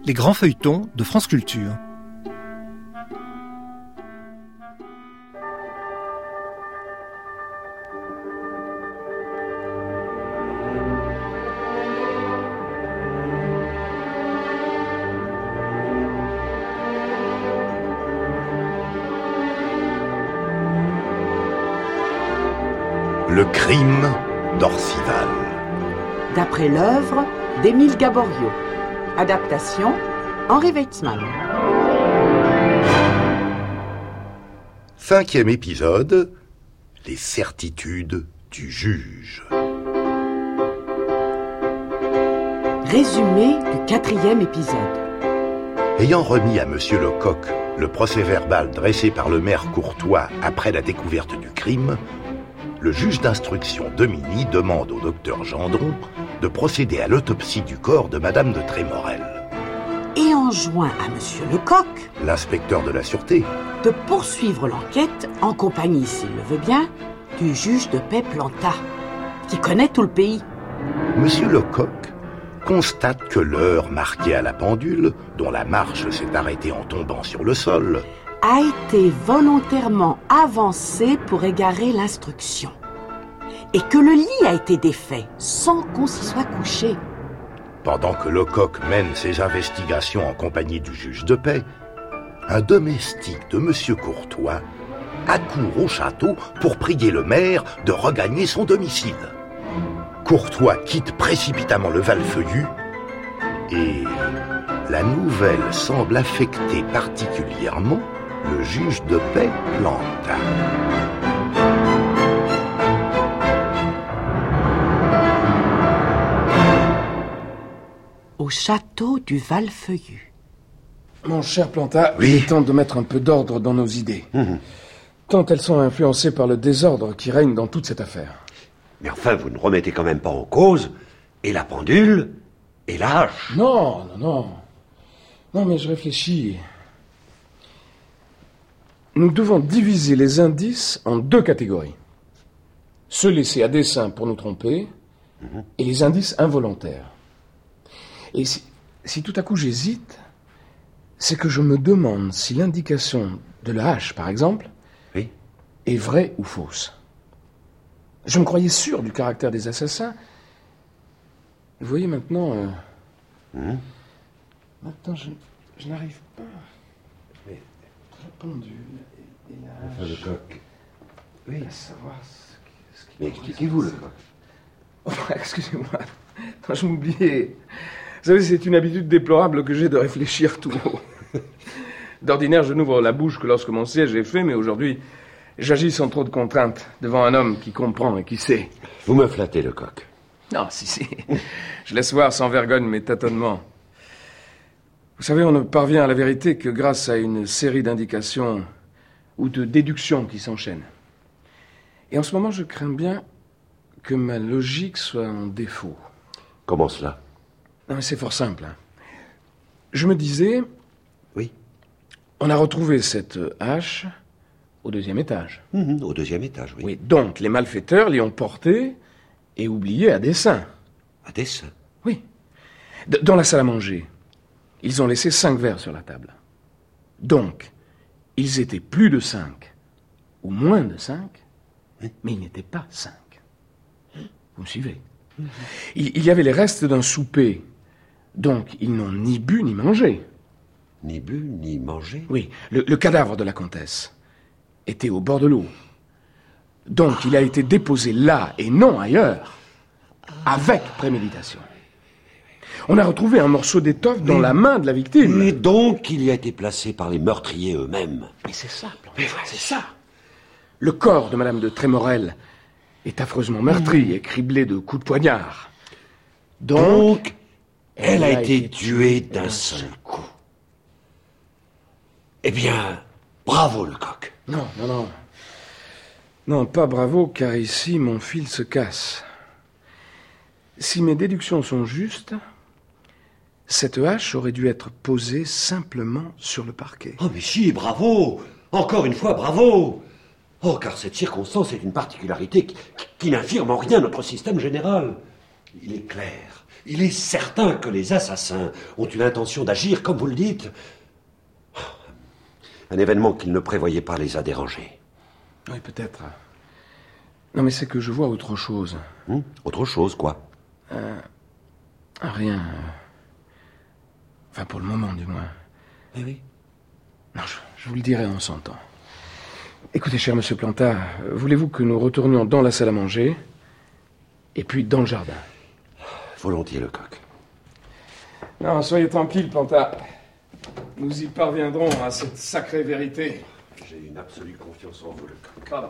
les grands feuilletons de France Culture. Le crime d'Orcival. D'après l'œuvre d'Émile Gaboriau. Adaptation, Henri Weitzmann. 5e épisode, les certitudes du juge. Résumé du 4e épisode. Ayant remis à Monsieur Lecoq le procès-verbal dressé par le maire Courtois après la découverte du crime, le juge d'instruction Demigny demande au docteur Gendron de procéder à l'autopsie du corps de Madame de Trémorel. Et enjoint à Monsieur Lecoq, l'inspecteur de la sûreté, de poursuivre l'enquête en compagnie, s'il le veut bien, du juge de paix Planta, qui connaît tout le pays. Monsieur Lecoq constate que l'heure marquée à la pendule, dont la marche s'est arrêtée en tombant sur le sol, a été volontairement avancée pour égarer l'instruction. Et que le lit a été défait sans qu'on s'y soit couché. Pendant que Lecoq mène ses investigations en compagnie du juge de paix, un domestique de Monsieur Courtois accourt au château pour prier le maire de regagner son domicile. Courtois quitte précipitamment le Val-Feuillu et la nouvelle semble affecter particulièrement le juge de paix Planta. Au château du Val-Feuillu. Mon cher Planta, oui. Il est temps de mettre un peu d'ordre dans nos idées. Tant elles sont influencées par le désordre qui règne dans toute cette affaire. Mais enfin, vous ne remettez quand même pas en cause et la pendule et la hache. Non, mais je réfléchis. Nous devons diviser les indices en 2 catégories. Ceux laissés à dessein pour nous tromper et les indices involontaires. Et si tout à coup j'hésite, c'est que je me demande si l'indication de la hache, par exemple, oui, est vraie ou fausse. Je me croyais sûr du caractère des assassins. Vous voyez maintenant... Maintenant, je n'arrive pas... Mais... La pendule et la hache... Lecoq. Oui. À savoir ce qui Mais expliquez-vous, Lecoq. Oh, excusez-moi, je m'oubliais. Vous savez, c'est une habitude déplorable que j'ai de réfléchir tout haut. D'ordinaire, je n'ouvre la bouche que lorsque mon siège est fait, mais aujourd'hui, j'agis sans trop de contraintes, devant un homme qui comprend et qui sait. Vous me flattez, Lecoq. Non, si. Je laisse voir sans vergogne mes tâtonnements. Vous savez, on ne parvient à la vérité que grâce à une série d'indications ou de déductions qui s'enchaînent. Et en ce moment, je crains bien que ma logique soit en défaut. Comment cela? Non, mais c'est fort simple. Je me disais... Oui. On a retrouvé cette hache au 2e étage. Au 2e étage, oui. Oui, donc les malfaiteurs l'y ont portée et oubliée à dessein. À dessein? Oui. Dans la salle à manger, ils ont laissé 5 verres sur la table. Donc, ils étaient plus de 5, ou moins de 5, oui, mais ils n'étaient pas 5. Vous me suivez? Il y avait les restes d'un souper, donc ils n'ont ni bu ni mangé. Ni bu ni mangé? Oui, le cadavre de la comtesse était au bord de l'eau. Donc il a été déposé là et non ailleurs, avec préméditation. On a retrouvé un morceau d'étoffe dans la main de la victime. Et donc il y a été placé par les meurtriers eux-mêmes. Mais c'est ça, c'est ça. Le corps de Madame de Trémorel est affreusement meurtri et criblé de coups de poignard. Donc elle a été tuée d'un seul coup. Eh bien, bravo, Lecoq. Non, pas bravo, car ici, mon fil se casse. Si mes déductions sont justes, cette hache aurait dû être posée simplement sur le parquet. Oh, mais si, bravo! Encore une fois, bravo! Oh, car cette circonstance est une particularité qui n'infirme en rien notre système général. Il est clair Il est certain que les assassins ont une intention d'agir, comme vous le dites. Un événement qu'ils ne prévoyaient pas les a dérangés. Oui, peut-être. Non, mais c'est que je vois autre chose. Autre chose, quoi? Rien. Enfin, pour le moment, du moins. Eh oui. Non, je vous le dirai en son temps. Écoutez, cher monsieur Planta, voulez-vous que nous retournions dans la salle à manger et puis dans le jardin? Volontiers, Lecoq. Non, soyez tranquille, Planta. Nous y parviendrons à cette sacrée vérité. J'ai une absolue confiance en vous, Lecoq. Pardon.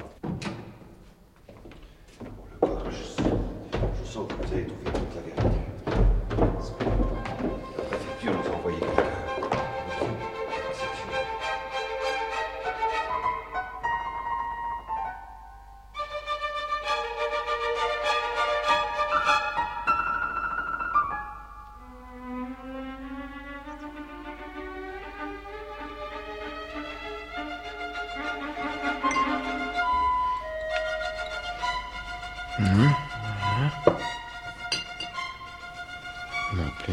Lecoq, je sens que vous avez trouvé toute la vérité. La préfecture nous a envoyé quelqu'un. Non plus.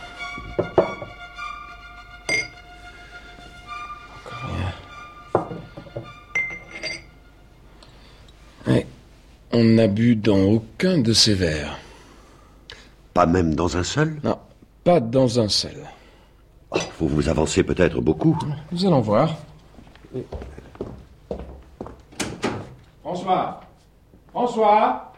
Encore rien. Ouais. On n'a bu dans aucun de ces verres. Pas même dans un seul? Non, pas dans un seul. Oh, vous vous avancez peut-être beaucoup. Nous allons voir. François! François!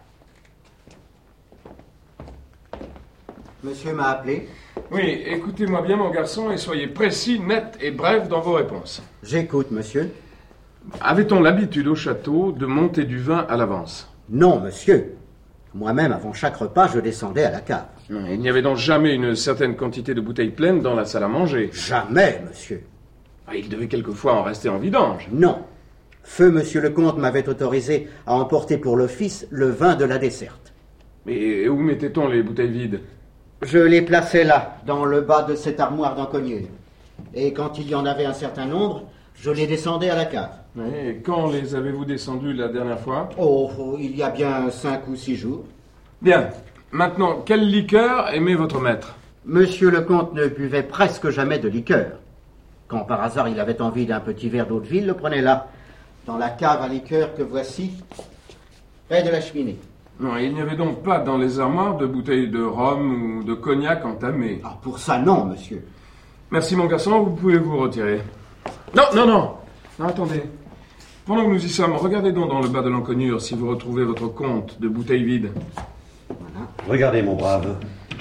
Monsieur m'a appelé. Oui, écoutez-moi bien, mon garçon, et soyez précis, net et bref dans vos réponses. J'écoute, monsieur. Avait-on l'habitude au château de monter du vin à l'avance? Non, monsieur. Moi-même, avant chaque repas, je descendais à la cave. Il n'y avait donc jamais une certaine quantité de bouteilles pleines dans la salle à manger? Jamais, monsieur. Il devait quelquefois en rester en vidange. Non. Feu monsieur le comte m'avait autorisé à emporter pour l'office le vin de la desserte. Mais où mettait-on les bouteilles vides? Je les plaçais là, dans le bas de cette armoire d'encognure. Et quand il y en avait un certain nombre, je les descendais à la cave. Et quand les avez-vous descendus la dernière fois? Oh, il y a bien 5 ou 6 jours. Bien. Maintenant, quelle liqueur aimait votre maître? Monsieur le comte ne buvait presque jamais de liqueur. Quand par hasard il avait envie d'un petit verre d'eau de ville, le prenait là, dans la cave à liqueur que voici, près de la cheminée. Non, il n'y avait donc pas dans les armoires de bouteilles de rhum ou de cognac entamées. Ah, pour ça, non, monsieur. Merci, mon garçon, vous pouvez vous retirer. Non, attendez. Pendant que nous y sommes, regardez donc dans le bas de l'encognure si vous retrouvez votre compte de bouteilles vides. Voilà. Regardez, mon brave.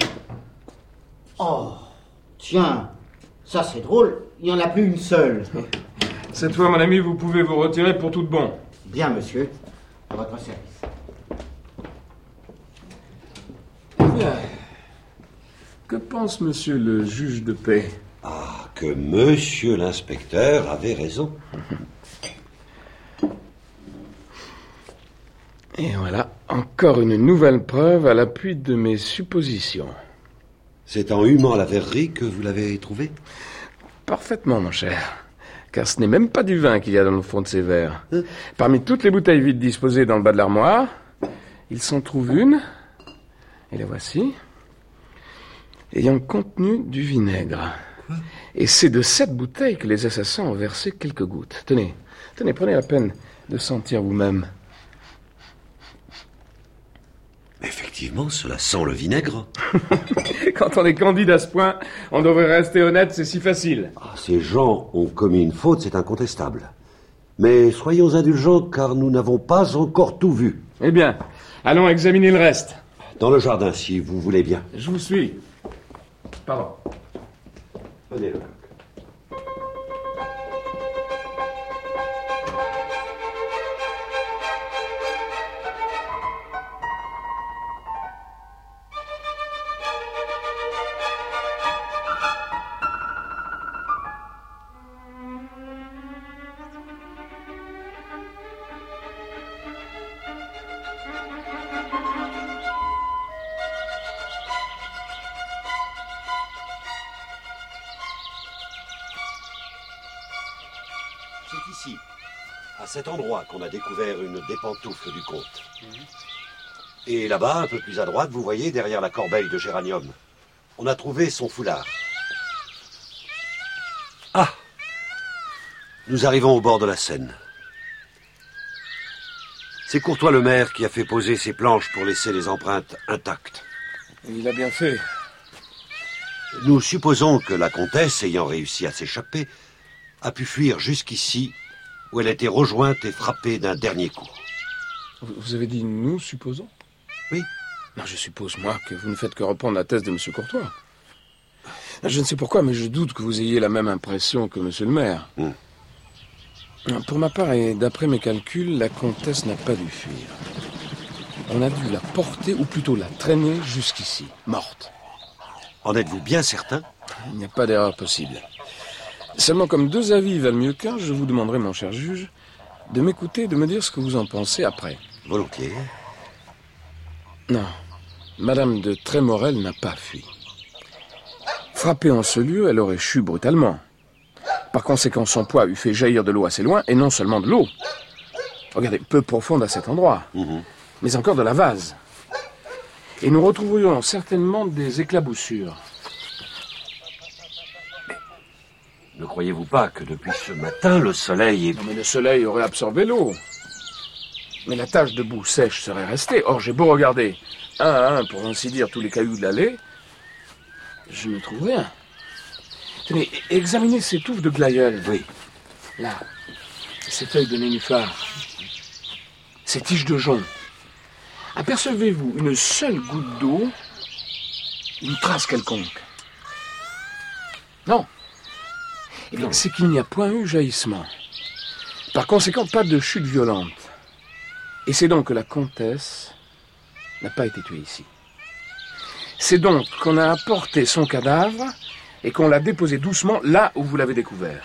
Oh, tiens, ça c'est drôle, il n'y en a plus une seule. Cette fois, mon ami, vous pouvez vous retirer pour tout de bon. Bien, monsieur, à votre service. Bien. Que pense monsieur le juge de paix? Ah, que monsieur l'inspecteur avait raison. Et voilà, encore une nouvelle preuve à l'appui de mes suppositions. C'est en humant la verrerie que vous l'avez trouvé? Parfaitement, mon cher. Car ce n'est même pas du vin qu'il y a dans le fond de ces verres. Parmi toutes les bouteilles vides disposées dans le bas de l'armoire, il s'en trouve une, et la voici, ayant contenu du vinaigre. Quoi? Et c'est de cette bouteille que les assassins ont versé quelques gouttes. Tenez, prenez la peine de sentir vous-même. Effectivement, cela sent le vinaigre. Quand on est candide à ce point, on devrait rester honnête, c'est si facile. Ah, ces gens ont commis une faute, c'est incontestable. Mais soyons indulgents, car nous n'avons pas encore tout vu. Eh bien, allons examiner le reste. Dans le jardin, si vous voulez bien. Je vous suis. Pardon. Venez, Lecoq. C'est ici, à cet endroit, qu'on a découvert une des pantoufles du comte. Et là-bas, un peu plus à droite, vous voyez, derrière la corbeille de géranium, on a trouvé son foulard. Ah! Nous arrivons au bord de la Seine. C'est Courtois le maire qui a fait poser ces planches pour laisser les empreintes intactes. Il a bien fait. Nous supposons que la comtesse, ayant réussi à s'échapper, a pu fuir jusqu'ici, où elle a été rejointe et frappée d'un dernier coup. Vous avez dit nous, supposons? Oui. Non, je suppose, moi, que vous ne faites que reprendre la thèse de M. Courtois. Je ne sais pourquoi, mais je doute que vous ayez la même impression que M. le maire. Pour ma part, et d'après mes calculs, la comtesse n'a pas dû fuir. On a dû la porter, ou plutôt la traîner jusqu'ici, morte. En êtes-vous bien certain? Il n'y a pas d'erreur possible. Seulement, comme 2 avis valent mieux qu'un, je vous demanderai, mon cher juge, de m'écouter et de me dire ce que vous en pensez après. Volontiers. Non, Madame de Trémorel n'a pas fui. Frappée en ce lieu, elle aurait chu brutalement. Par conséquent, son poids eût fait jaillir de l'eau assez loin, et non seulement de l'eau. Regardez, peu profonde à cet endroit, mais encore de la vase. Et nous retrouverions certainement des éclaboussures. Ne croyez-vous pas que depuis ce matin, le soleil est... Non, mais le soleil aurait absorbé l'eau. Mais la tache de boue sèche serait restée. Or, j'ai beau regarder un à un, pour ainsi dire, tous les cailloux de l'allée, je ne trouve rien. Tenez, examinez ces touffes de glaïeul. Oui. Là, ces feuilles de nénuphar, ces tiges de jonc. Apercevez-vous une seule goutte d'eau, une trace quelconque? Non. Eh bien, c'est qu'il n'y a point eu jaillissement. Par conséquent, pas de chute violente. Et c'est donc que la comtesse n'a pas été tuée ici. C'est donc qu'on a apporté son cadavre et qu'on l'a déposé doucement là où vous l'avez découvert.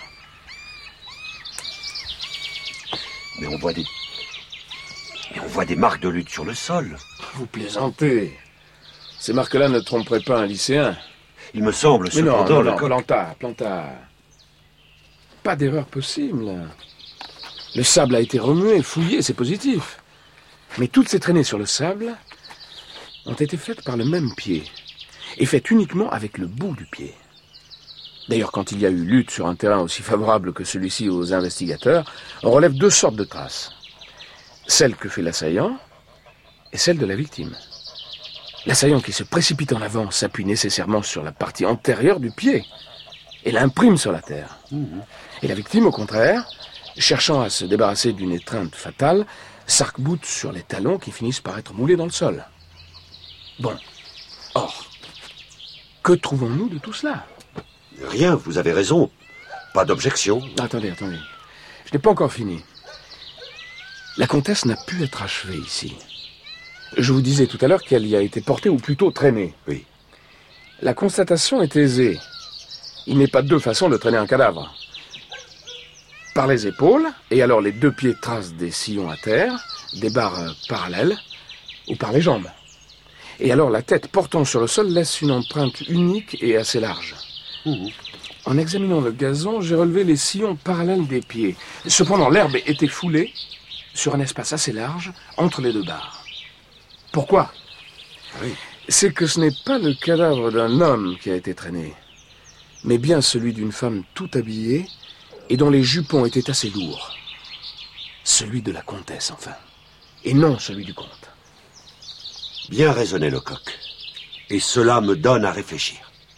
Mais on voit des marques de lutte sur le sol. Vous plaisantez. Ces marques-là ne tromperaient pas un lycéen. Il me semble, Mais non, cependant... non, Plantard. Pas d'erreur possible. Le sable a été remué, fouillé, c'est positif. Mais toutes ces traînées sur le sable ont été faites par le même pied, et faites uniquement avec le bout du pied. D'ailleurs, quand il y a eu lutte sur un terrain aussi favorable que celui-ci aux investigateurs, on relève 2 sortes de traces. Celle que fait l'assaillant et celle de la victime. L'assaillant qui se précipite en avant s'appuie nécessairement sur la partie antérieure du pied et l'imprime sur la terre. Et la victime, au contraire, cherchant à se débarrasser d'une étreinte fatale, s'arc-boute sur les talons qui finissent par être moulés dans le sol. Bon. Or, que trouvons-nous de tout cela? Rien, vous avez raison. Pas d'objection. Attendez. Je n'ai pas encore fini. La comtesse n'a pu être achevée ici. Je vous disais tout à l'heure qu'elle y a été portée, ou plutôt traînée. Oui. La constatation est aisée. Il n'est pas 2 façons de traîner un cadavre. Par les épaules, et alors les 2 pieds tracent des sillons à terre, des barres parallèles, ou par les jambes. Et alors la tête portant sur le sol laisse une empreinte unique et assez large. En examinant le gazon, j'ai relevé les sillons parallèles des pieds. Cependant, l'herbe était foulée sur un espace assez large entre les 2 barres. Pourquoi? Oui. C'est que ce n'est pas le cadavre d'un homme qui a été traîné, mais bien celui d'une femme tout habillée et dont les jupons étaient assez lourds. Celui de la comtesse, enfin, et non celui du comte. Bien raisonné, Lecoq. Et cela me donne à réfléchir.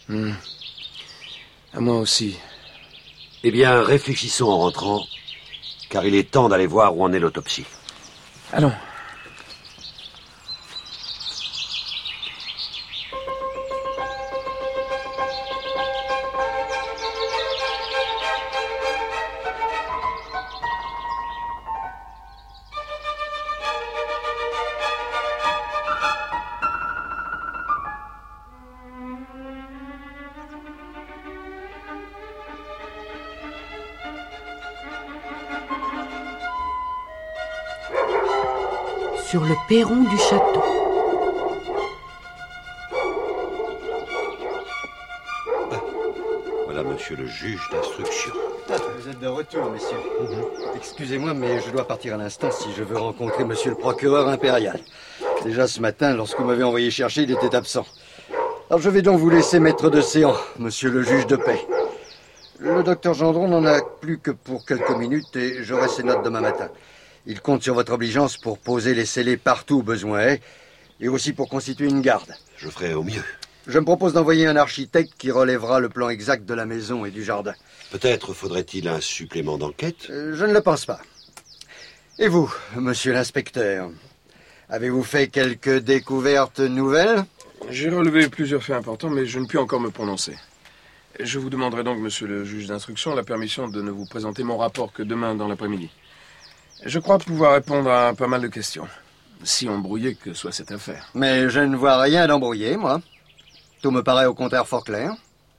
À moi aussi. Eh bien, réfléchissons en rentrant, car il est temps d'aller voir où en est l'autopsie. Allons. Sur le perron du château. Voilà, monsieur le juge d'instruction. Vous êtes de retour, messieurs. Excusez-moi, mais je dois partir à l'instant si je veux rencontrer monsieur le procureur impérial. Déjà ce matin, lorsque vous m'avez envoyé chercher, il était absent. Alors je vais donc vous laisser maître de séance, monsieur le juge de paix. Le docteur Gendron n'en a plus que pour quelques minutes et j'aurai ses notes demain matin. Il compte sur votre obligeance pour poser les scellés partout où besoin est et aussi pour constituer une garde. Je ferai au mieux. Je me propose d'envoyer un architecte qui relèvera le plan exact de la maison et du jardin. Peut-être faudrait-il un supplément d'enquête? Je ne le pense pas. Et vous, monsieur l'inspecteur, avez-vous fait quelques découvertes nouvelles? J'ai relevé plusieurs faits importants, mais je ne puis encore me prononcer. Je vous demanderai donc, monsieur le juge d'instruction, la permission de ne vous présenter mon rapport que demain dans l'après-midi. Je crois pouvoir répondre à pas mal de questions, si embrouillée que soit cette affaire. Mais je ne vois rien d'embrouillé, moi. Tout me paraît au contraire fort clair.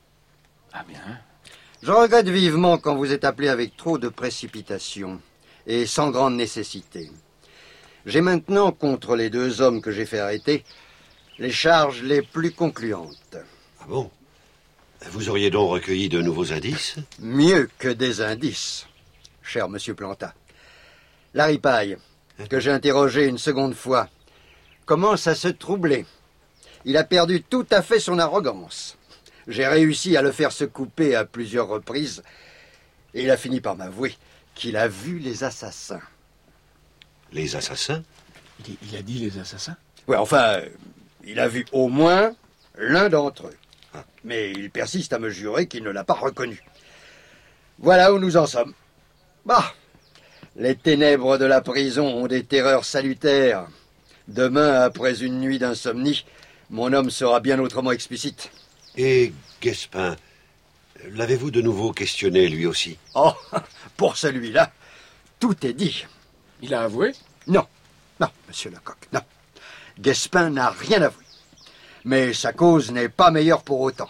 Ah bien. Je regrette vivement quand vous êtes appelé avec trop de précipitation et sans grande nécessité. J'ai maintenant, contre les 2 hommes que j'ai fait arrêter, les charges les plus concluantes. Ah bon? Vous auriez donc recueilli de nouveaux indices? Mieux que des indices, cher monsieur Planta. La ripaille, que j'ai interrogé une seconde fois, commence à se troubler. Il a perdu tout à fait son arrogance. J'ai réussi à le faire se couper à plusieurs reprises et il a fini par m'avouer qu'il a vu les assassins. Les assassins? Il a dit les assassins? Oui, enfin, il a vu au moins l'un d'entre eux. Mais il persiste à me jurer qu'il ne l'a pas reconnu. Voilà où nous en sommes. Bah, les ténèbres de la prison ont des terreurs salutaires. Demain, après une nuit d'insomnie, mon homme sera bien autrement explicite. Et Guespin, l'avez-vous de nouveau questionné lui aussi? Oh, pour celui-là, tout est dit. Il a avoué? Non, monsieur Lecoq, non. Guespin n'a rien avoué. Mais sa cause n'est pas meilleure pour autant.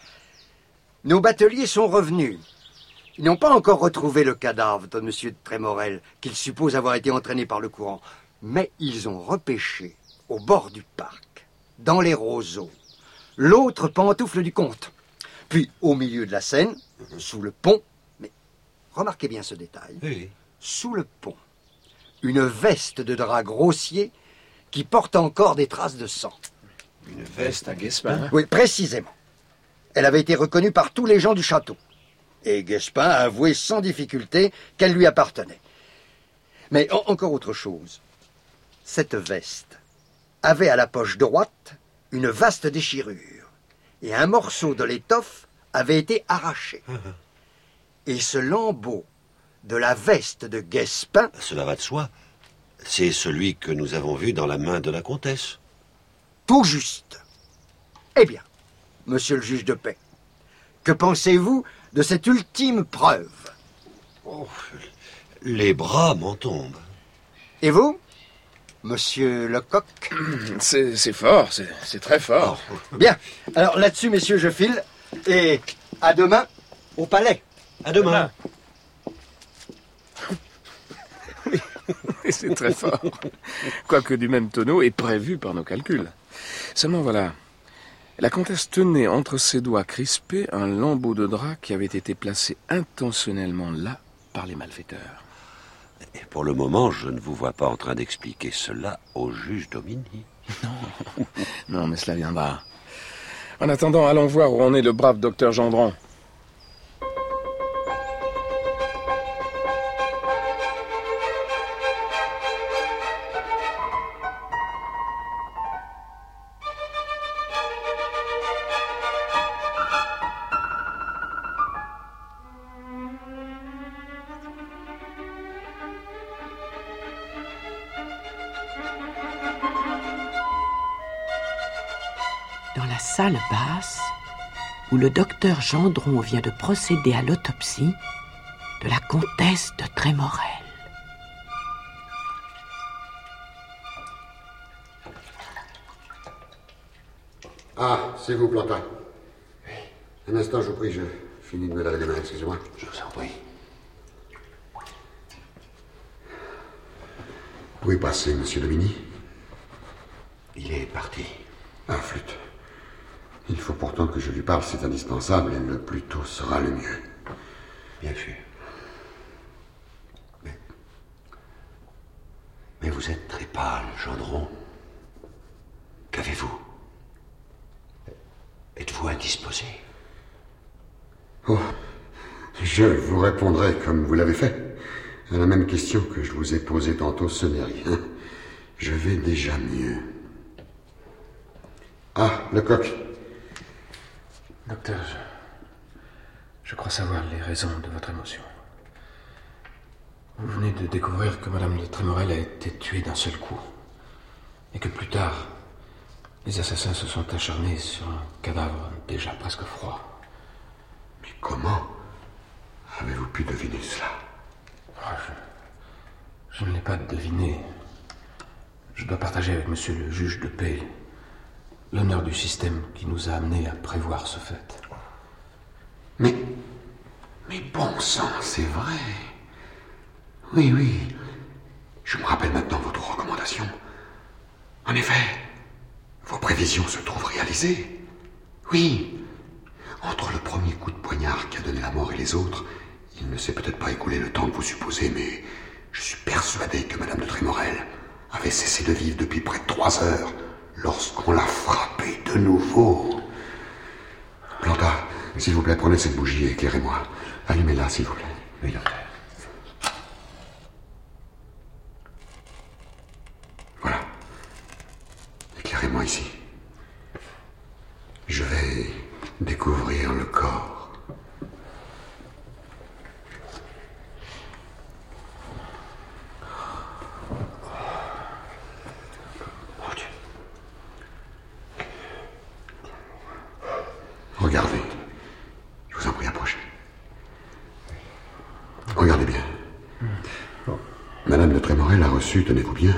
Nos bateliers sont revenus. Ils n'ont pas encore retrouvé le cadavre de monsieur de Trémorel, qu'ils supposent avoir été entraîné par le courant. Mais ils ont repêché, au bord du parc, dans les roseaux, l'autre pantoufle du comte. Puis, au milieu de la Seine, sous le pont, mais remarquez bien ce détail, Oui. sous le pont, une veste de drap grossier qui porte encore des traces de sang. Une Veste à Guespin? Oui, précisément. Elle avait été reconnue par tous les gens du château. Et Guespin a avoué sans difficulté qu'elle lui appartenait. Mais encore autre chose. Cette veste avait à la poche droite une vaste déchirure. Et un morceau de l'étoffe avait été arraché. Et ce lambeau de la veste de Guespin... Cela va de soi. C'est celui que nous avons vu dans la main de la comtesse. Tout juste. Eh bien, monsieur le juge de paix, que pensez-vous de cette ultime preuve? Oh, les bras m'en tombent. Et vous, monsieur Lecoq? C'est fort, c'est très fort. Bien. Alors là-dessus, messieurs, je file. Et à demain, au palais. À demain. C'est très fort. Quoique du même tonneau et prévu par nos calculs. Seulement voilà, la comtesse tenait entre ses doigts crispés un lambeau de drap qui avait été placé intentionnellement là par les malfaiteurs. Et pour le moment, je ne vous vois pas en train d'expliquer cela au juge Domini. Non, mais cela viendra. En attendant, allons voir où en est le brave docteur Gendron. Dans la salle basse, où le docteur Gendron vient de procéder à l'autopsie de la comtesse de Trémorel. Ah, c'est vous, Plantin. Un instant, je vous prie, je finis de me laver les mains, excusez-moi. Je vous en prie. Où est passé, monsieur Domini? Il est parti. Ah, flûte. Il faut pourtant que je lui parle, c'est indispensable, et le plus tôt sera le mieux. Bien sûr. Mais vous êtes très pâle, Gendron. indisposé. Oh, je vous répondrai comme vous l'avez fait. À la même question que je vous ai posée tantôt, ce n'est rien. Je vais déjà mieux. Ah, Lecoq. Docteur, je crois savoir les raisons de votre émotion. Vous venez de découvrir que Madame de Trémorel a été tuée d'un seul coup. Et que plus tard, les assassins se sont acharnés sur un cadavre déjà presque froid. Mais comment avez-vous pu deviner cela? Je ne l'ai pas deviné. Je dois partager avec monsieur le juge de paix l'honneur du système qui nous a amenés à prévoir ce fait. Mais bon sang, c'est vrai. Oui. Je me rappelle maintenant votre recommandation. En effet, vos prévisions se trouvent réalisées. Oui. Entre le premier coup de poignard qui a donné la mort et les autres, il ne s'est peut-être pas écoulé le temps que vous supposez, mais je suis persuadé que Madame de Trémorel avait cessé de vivre depuis près de 3 heures lorsqu'on l'a frappée de nouveau. Plantard, s'il vous plaît, prenez cette bougie et éclairez-moi. Allumez-la, s'il vous plaît. Oui, docteur. Voilà. Éclairez-moi ici. Je vais découvrir le corps. Regardez. Je vous en prie, approchez. Regardez bien. Madame de Trémorel a reçu, tenez-vous bien,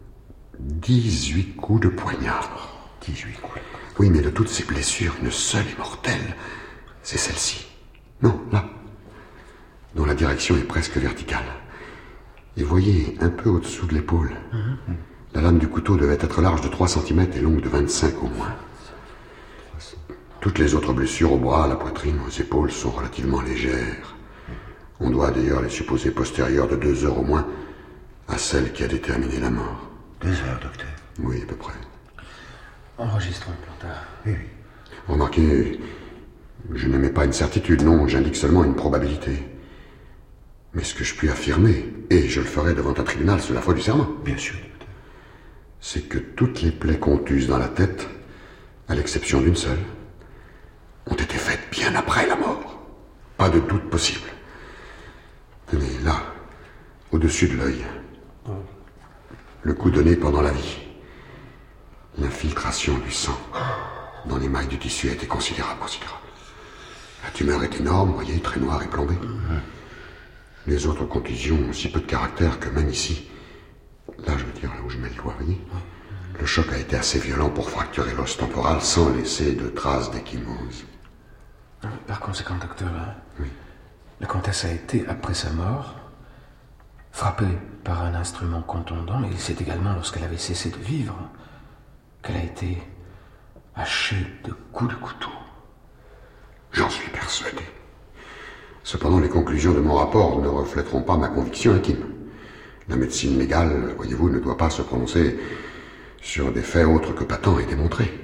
18 coups de poignard. 18 coups. Oui, mais de toutes ces blessures, une seule est mortelle. C'est celle-ci. Non, là. Dont la direction est presque verticale. Et voyez, un peu au-dessous de l'épaule. La lame du couteau devait être large de 3 cm et longue de 25 au moins. Toutes les autres blessures au bras, à la poitrine, aux épaules sont relativement légères. On doit d'ailleurs les supposer postérieures de 2 heures au moins à celle qui a déterminé la mort. 2 heures, docteur? Oui, à peu près. Enregistrons, Plantard. Oui. Remarquez, je n'émets pas une certitude, non, j'indique seulement une probabilité. Mais ce que je puis affirmer, et je le ferai devant un tribunal sous la foi du serment, Bien sûr, docteur. c'est que toutes les plaies contuses dans la tête, à l'exception d'une seule, ont été faites bien après la mort. Pas de doute possible. Mais là, au-dessus de l'œil, le coup donné pendant la vie, l'infiltration du sang dans les mailles du tissu a été considérable. La tumeur est énorme, voyez, très noire et plombée. Les autres contusions ont si peu de caractère que même ici, là je veux dire, là où je mets le doigt, voyez, le choc a été assez violent pour fracturer l'os temporal sans laisser de traces d'échymose. Par conséquent, docteur, Oui. la comtesse a été, après sa mort, frappée par un instrument contondant, et c'est également lorsqu'elle avait cessé de vivre qu'elle a été hachée de coups de couteau. J'en suis persuadé. Cependant, les conclusions de mon rapport ne reflèteront pas ma conviction intime. La médecine légale, voyez-vous, ne doit pas se prononcer sur des faits autres que patents et démontrés.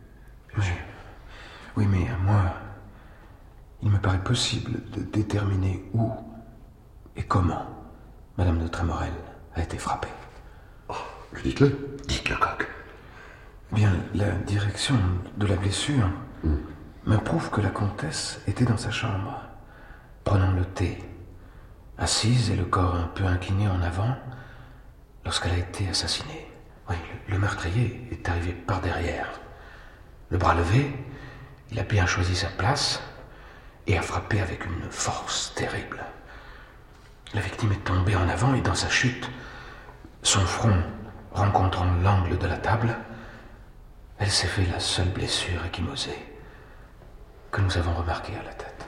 Oui, mais à moi, il me paraît possible de déterminer où et comment Madame de Trémorel a été frappée. Mais dites-le. Dites, Lecoq. Bien, la direction de la blessure me prouve que la comtesse était dans sa chambre, prenant le thé, assise et le corps un peu incliné en avant, lorsqu'elle a été assassinée. Oui, le meurtrier est arrivé par derrière. Le bras levé, il a bien choisi sa place et a frappé avec une force terrible. La victime est tombée en avant et dans sa chute, son front rencontrant l'angle de la table, elle s'est fait la seule blessure échymosée que nous avons remarquée à la tête.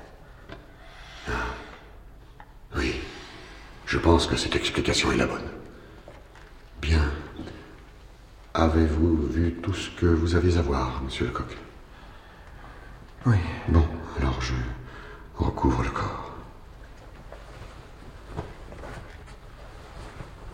Oui, je pense que cette explication est la bonne. Bien. Avez-vous vu tout ce que vous avez à voir, monsieur Lecoq? Oui. Bon, alors je recouvre le corps.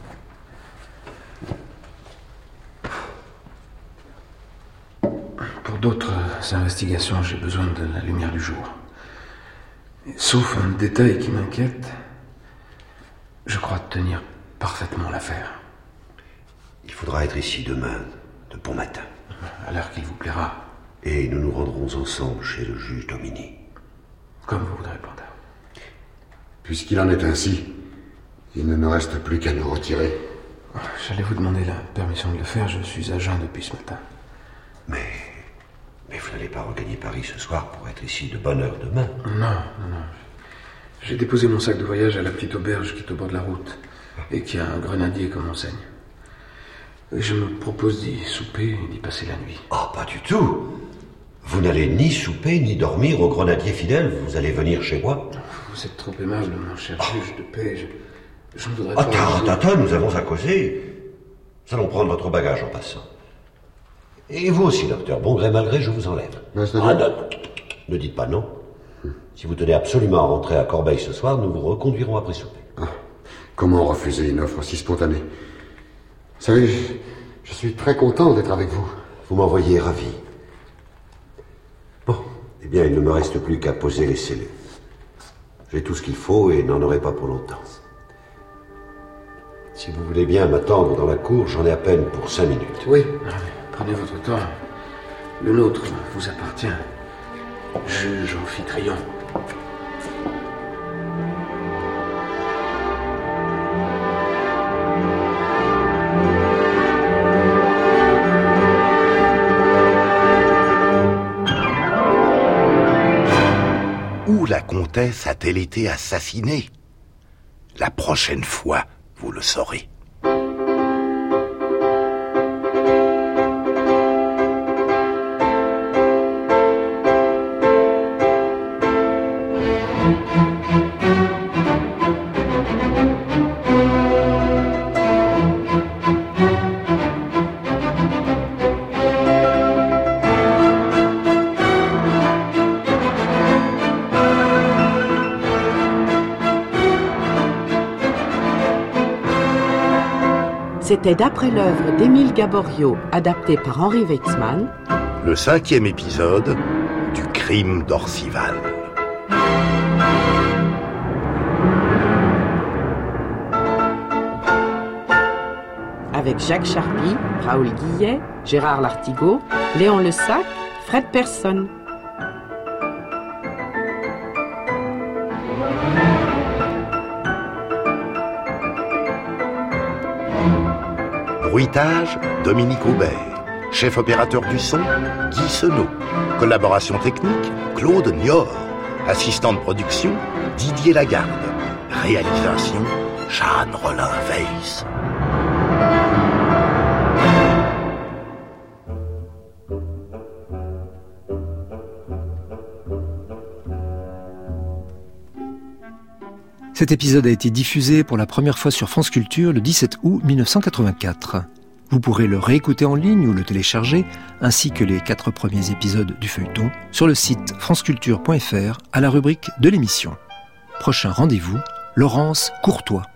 Pour d'autres investigations, j'ai besoin de la lumière du jour. Sauf un détail qui m'inquiète, je crois tenir parfaitement l'affaire. Il faudra être ici demain, de bon matin. À l'heure qu'il vous plaira. Et nous nous rendrons ensemble chez le juge Domini. Comme vous voudrez, Plantard. Puisqu'il en est ainsi, il ne nous reste plus qu'à nous retirer. J'allais vous demander la permission de le faire, je suis à jeun depuis ce matin. Mais vous n'allez pas regagner Paris ce soir pour être ici de bonne heure demain. Non. J'ai déposé mon sac de voyage à la petite auberge qui est au bord de la route et qui a un grenadier comme enseigne. Et je me propose d'y souper et d'y passer la nuit. Oh, pas du tout. Vous n'allez ni souper ni dormir au grenadier fidèle. Vous allez venir chez moi. Vous êtes trop aimable, mon cher juge de paix. Je ne voudrais pas... Attends, nous avons à causer. Nous allons prendre votre bagage en passant. Et vous aussi, docteur. Bon gré, mal gré, je vous enlève. Non. Ne dites pas non. Si vous tenez absolument à rentrer à Corbeil ce soir, nous vous reconduirons après souper. Comment refuser une offre aussi spontanée? Vous savez, je suis très content d'être avec vous. Vous m'envoyez ravi. Bon, eh bien, il ne me reste plus qu'à poser les scellés. J'ai tout ce qu'il faut et n'en aurai pas pour longtemps. Si vous voulez bien m'attendre dans la cour, j'en ai à peine pour 5 minutes. Oui, prenez votre temps. Le nôtre vous appartient. Juge amphitryon. Où la comtesse a-t-elle été assassinée? La prochaine fois, vous le saurez. C'était d'après l'œuvre d'Émile Gaboriau, adaptée par Henri Weitzmann, Le 5e épisode du crime d'Orcival. avec Jacques Charpie, Raoul Guillet, Gérard Lartigot, Léon Lessac, Fred Persson. Bruitage, Dominique Aubert. Chef opérateur du son, Guy Senot. Collaboration technique, Claude Niort. Assistant de production, Didier Lagarde. Réalisation, Jeanne Rollin-Weiss. Cet épisode a été diffusé pour la première fois sur France Culture le 17 août 1984. Vous pourrez le réécouter en ligne ou le télécharger, ainsi que les 4 premiers épisodes du feuilleton, sur le site franceculture.fr à la rubrique de l'émission. Prochain rendez-vous, Laurence Courtois.